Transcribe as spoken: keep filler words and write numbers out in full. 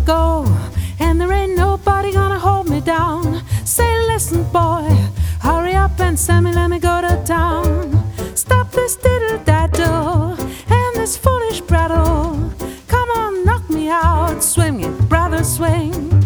go, and there ain't nobody gonna hold me down. Say, listen, boy, hurry up and send me, let me go to town. Stop this diddle-daddle and this foolish prattle. Come on, knock me out, swing it, brother, swing.